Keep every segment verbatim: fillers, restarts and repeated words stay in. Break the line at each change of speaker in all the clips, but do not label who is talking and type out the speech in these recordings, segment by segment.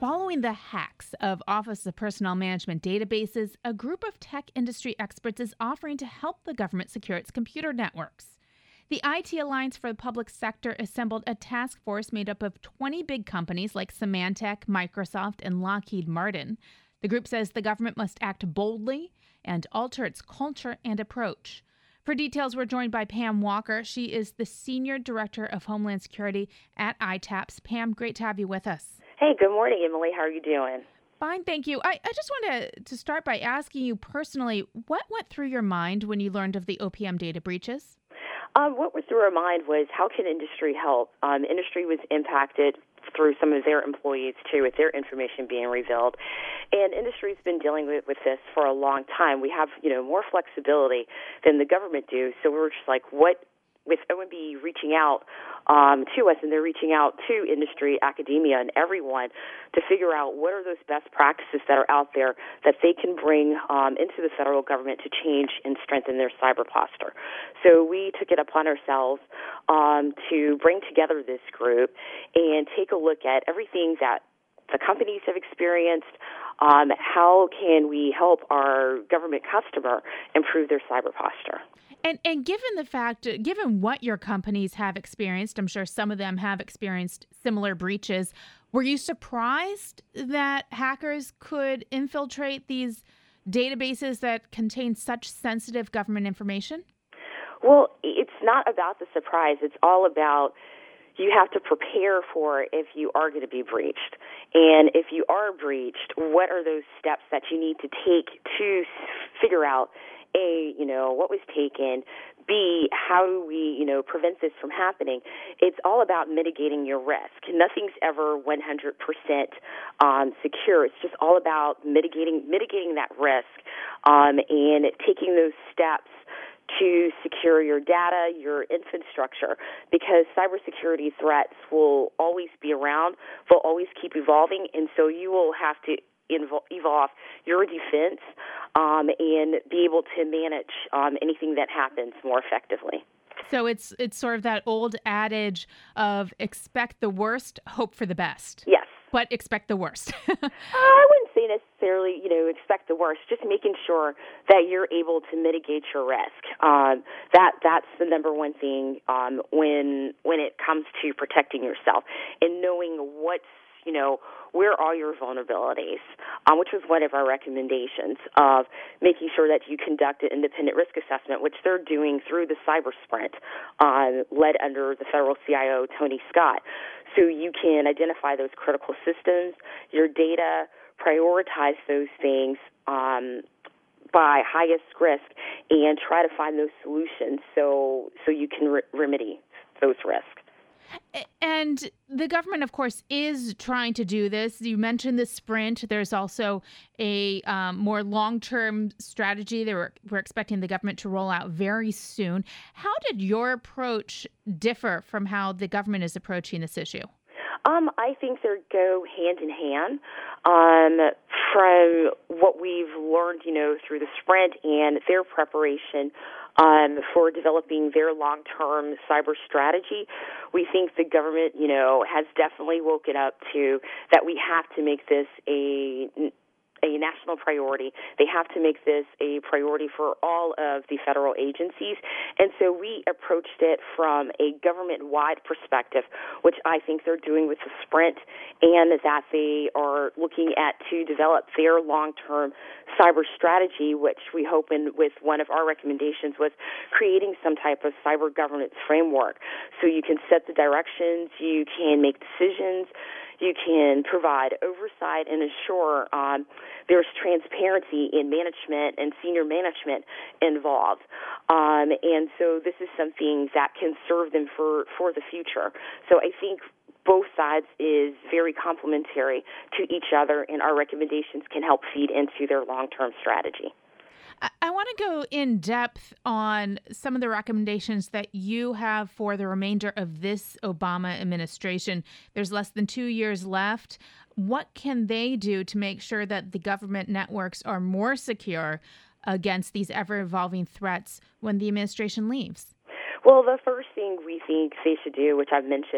Following the hacks of Office of Personnel Management databases, a group of tech industry experts is offering to help the government secure its computer networks. The I T Alliance for the Public Sector assembled a task force made up of twenty big companies like Symantec, Microsoft, and Lockheed Martin. The group says the government must act boldly and alter its culture and approach. For details, we're joined by Pam Walker. She is the Senior Director of Homeland Security at I TAPS. Pam, great to have you with us.
Hey, good morning, Emily. How are you doing?
Fine, thank you. I, I just want to, to start by asking you personally, what went through your mind when you learned of the O P M data breaches?
Um, what went through our mind was, how can industry help? Um, industry was impacted through some of their employees, too, with their information being revealed. And industry's been dealing with, with this for a long time. We have, you know, more flexibility than the government do. So we were just like, what, with O M B reaching out um, to us, and they're reaching out to industry, academia, and everyone to figure out what are those best practices that are out there that they can bring um, into the federal government to change and strengthen their cyber posture. So we took it upon ourselves um, to bring together this group and take a look at everything that the companies have experienced. Um, how can we help our government customer improve their cyber posture?
And and given the fact, given what your companies have experienced, I'm sure some of them have experienced similar breaches, were you surprised that hackers could infiltrate these databases that contain such sensitive government information?
Well, it's not about the surprise. It's all about you have to prepare for if you are going to be breached. And if you are breached, what are those steps that you need to take to figure out, A, you know, what was taken, B, how do we, you know, prevent this from happening? It's all about mitigating your risk. Nothing's ever one hundred percent um, secure. It's just all about mitigating mitigating that risk um, and taking those steps to secure your data, your infrastructure, because cybersecurity threats will always be around, will always keep evolving, and so you will have to evolve your defense um, and be able to manage um, anything that happens more effectively.
So it's it's sort of that old adage of expect the worst, hope for the best.
Yes.
But expect the worst.
I wouldn't say necessarily, you know, expect the worst. Just making sure that you're able to mitigate your risk. Um, that that's the number one thing um, when when it comes to protecting yourself and knowing what's, you know, where are your vulnerabilities, um, which was one of our recommendations of making sure that you conduct an independent risk assessment, which they're doing through the Cyber Sprint, uh, led under the federal C I O, Tony Scott. So you can identify those critical systems, your data, prioritize those things um, by highest risk, and try to find those solutions so so you can re- remedy those risks.
And the government, of course, is trying to do this. You mentioned the sprint. There's also a um, more long-term strategy that we're, we're expecting the government to roll out very soon. How did your approach differ from how the government is approaching this issue?
Um, I think they go hand in hand. Um, from what we've learned, you know, through the sprint and their preparation um, for developing their long-term cyber strategy, we think the government, you know, has definitely woken up to that we have to make this a a national priority. They have to make this a priority for all of the federal agencies. And so we approached it from a government-wide perspective, which I think they're doing with the sprint, and that they are looking at to develop their long-term cyber strategy, which we hope in with one of our recommendations was creating some type of cyber governance framework. So you can set the directions, you can make decisions, you can provide oversight and ensure um, there's transparency in management and senior management involved. Um, and so this is something that can serve them for, for the future. So I think both sides is very complementary to each other, and our recommendations can help feed into their long-term strategy.
I want to go in depth on some of the recommendations that you have for the remainder of this Obama administration. There's less than two years left. What can they do to make sure that the government networks are more secure against these ever-evolving threats when the administration leaves?
Well, the first thing we think they should do, which I've mentioned,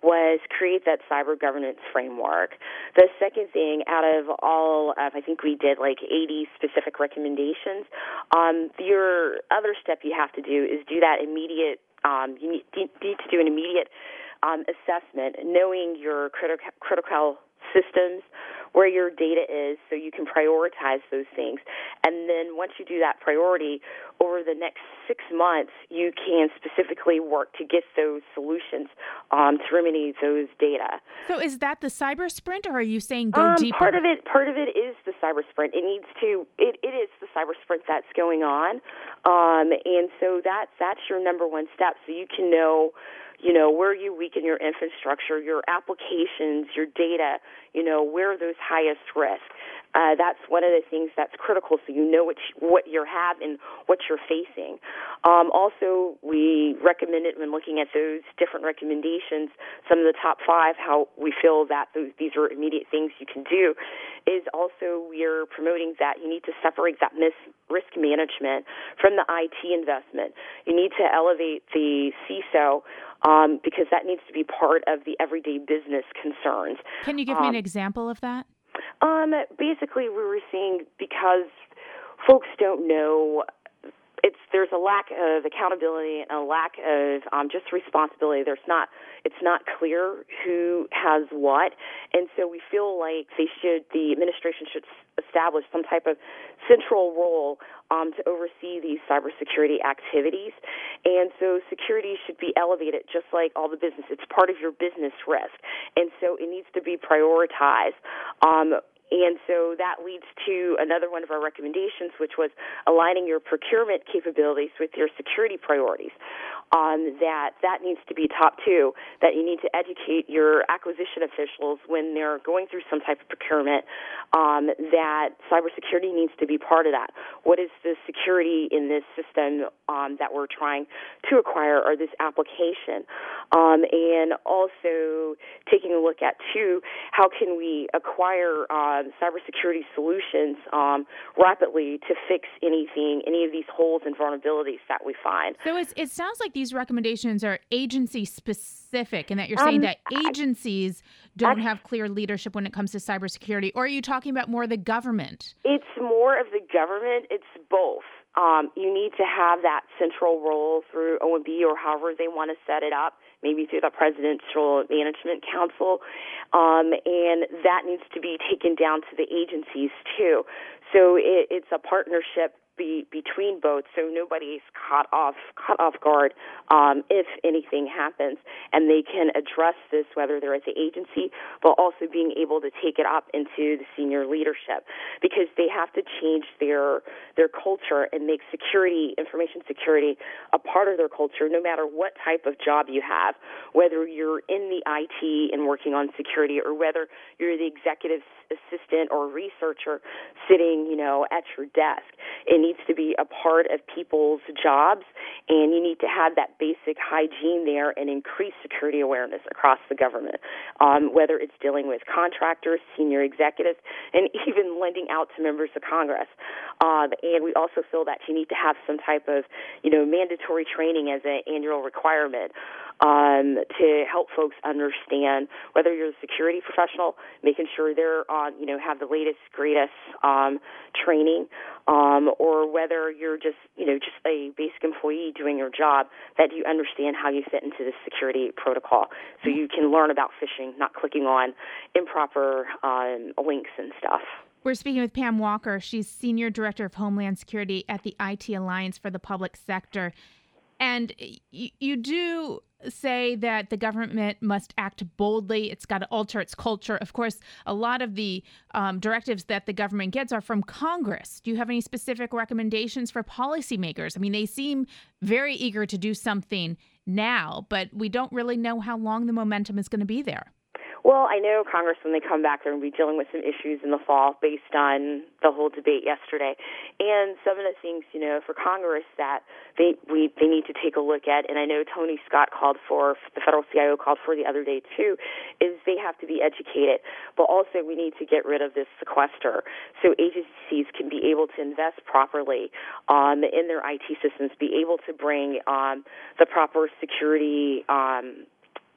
was create that cyber governance framework. The second thing, out of all of, I think we did like eighty specific recommendations, um, your other step you have to do is do that immediate, um, you need, need to do an immediate um, assessment, knowing your critical, critical systems, where your data is, so you can prioritize those things. And then once you do that priority, over the next six months, you can specifically work to get those solutions um, to remedy those data.
So is that the cyber sprint, or are you saying go
um,
deeper?
Part of it, part of it is the cyber sprint. It needs to. It, it is the cyber sprint that's going on, um, and so that's that's your number one step. So you can know. You know, where you weaken your infrastructure, your applications, your data, you know, where are those highest risk. Uh, that's one of the things that's critical, so you know what, you, what you have and what you're facing. Um, also, we recommended when looking at those different recommendations, some of the top five, how we feel that those, these are immediate things you can do, is also we're promoting that you need to separate that mis- risk management from the I T investment. You need to elevate the C I S O um, because that needs to be part of the everyday business concerns.
Can you give
um,
me an example of that?
Um, basically, we were seeing because folks don't know. It's there's a lack of accountability and a lack of um, just responsibility. There's not it's not clear who has what, and so we feel like they should the administration should establish some type of central role um, to oversee these cybersecurity activities. And so security should be elevated just like all the business. It's part of your business risk, and so it needs to be prioritized. Um, And so that leads to another one of our recommendations, which was aligning your procurement capabilities with your security priorities. Um, that that needs to be top two, that you need to educate your acquisition officials when they're going through some type of procurement, um, that cybersecurity needs to be part of that. What is the security in this system um, that we're trying to acquire, or this application? Um, and also taking a look at, too, how can we acquire uh, cybersecurity solutions um, rapidly to fix anything, any of these holes and vulnerabilities that we find.
So it's, it sounds like these recommendations are agency specific, and that you're saying
Um,
that agencies don't
I,
have clear leadership when it comes to cybersecurity, or are you talking about more the government?
It's more of the government. It's both. Um, you need to have that central role through O M B or however they want to set it up, maybe through the Presidential Management Council, um, and that needs to be taken down to the agencies too. So it, it's a partnership be, between both, so nobody's caught off caught off guard um, if anything happens, and they can address this whether they're at the agency, but also being able to take it up into the senior leadership, because they have to change their their culture and make security, information security, a part of their culture, no matter what type of job you have, whether you're in the I T and working on security, or whether you're the executive assistant or researcher sitting, you know, at your desk. It needs to be a part of people's jobs, and you need to have that basic hygiene there and increase security awareness across the government, um, whether it's dealing with contractors, senior executives, and even lending out to members of Congress. Um, and we also feel that you need to have some type of, you know, mandatory training as an annual requirement um, to help folks understand whether you're a security professional, making sure they're on, you know, have the latest, greatest um, training, um, or whether you're just, you know, just a basic employee doing your job, that you understand how you fit into the security protocol, so you can learn about phishing, not clicking on improper um, links and stuff.
We're speaking with Pam Walker. She's Senior Director of Homeland Security at the I T Alliance for the Public Sector. And you, you do say that the government must act boldly. It's got to alter its culture. Of course, a lot of the um, directives that the government gets are from Congress. Do you have any specific recommendations for policymakers? I mean, they seem very eager to do something now, but we don't really know how long the momentum is going to be there.
Well, I know Congress, when they come back, they're going to be dealing with some issues in the fall based on the whole debate yesterday. And some of the things, you know, for Congress that they we they need to take a look at, and I know Tony Scott called for, the federal C I O called for the other day too, is they have to be educated. But also we need to get rid of this sequester so agencies can be able to invest properly um, in their I T systems, be able to bring um, the proper security um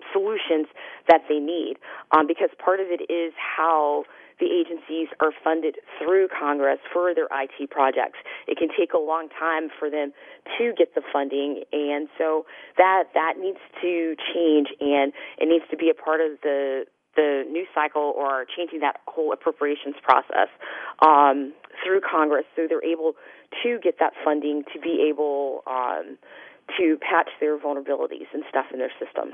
solutions that they need, um, because part of it is how the agencies are funded through Congress for their I T projects. It can take a long time for them to get the funding, and so that that needs to change, and it needs to be a part of the the new cycle or changing that whole appropriations process um, through Congress, so they're able to get that funding to be able um, to patch their vulnerabilities and stuff in their systems.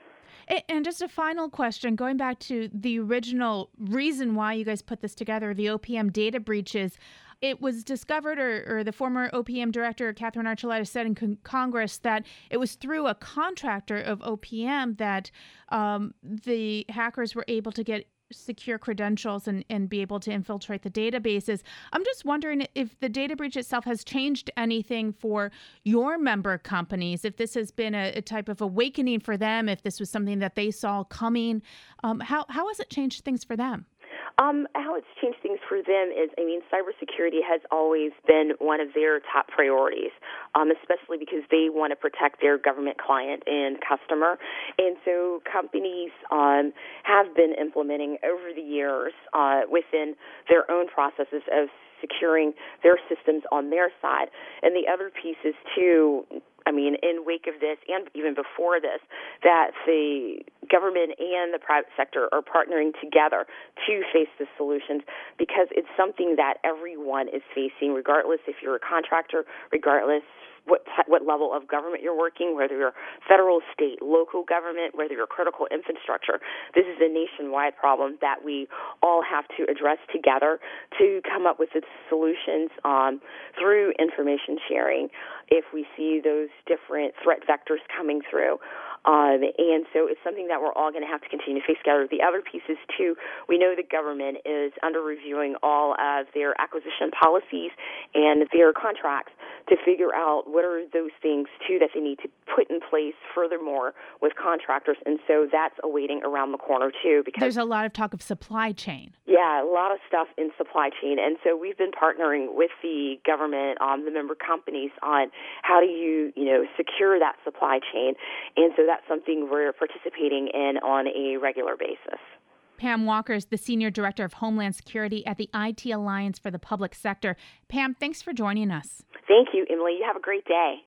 And just a final question, going back to the original reason why you guys put this together, the O P M data breaches. It was discovered, or, or the former O P M director, Catherine Archuleta, said in con- Congress that it was through a contractor of O P M that um, the hackers were able to get secure credentials and, and be able to infiltrate the databases. I'm just wondering if the data breach itself has changed anything for your member companies, if this has been a, a type of awakening for them, if this was something that they saw coming. Um, how, how has it changed things for them?
Um, how it's changed things for them is, I mean, cybersecurity has always been one of their top priorities, um, especially because they want to protect their government client and customer. And so companies um, have been implementing over the years uh, within their own processes of securing their systems on their side. And the other pieces, too, I mean, in wake of this and even before this, that the government and the private sector are partnering together to face the solutions, because it's something that everyone is facing, regardless if you're a contractor, regardless what what level of government you're working, whether you're federal, state, local government, whether you're critical infrastructure. This is a nationwide problem that we all have to address together to come up with the solutions um, through information sharing if we see those different threat vectors coming through. Um, and so it's something that we're all going to have to continue to face together. The other piece is, too, we know the government is under reviewing all of their acquisition policies and their contracts to figure out what are those things, too, that they need to put in place furthermore with contractors. And so that's awaiting around the corner, too. Because
there's a lot of talk of supply chain.
Yeah, a lot of stuff in supply chain. And so we've been partnering with the government, um, the member companies, on how do you, you know, secure that supply chain. And so that's something we're participating in on a regular basis.
Pam Walker is the Senior Director of Homeland Security at the I T Alliance for the Public Sector. Pam, thanks for joining us.
Thank you, Emily. You have a great day.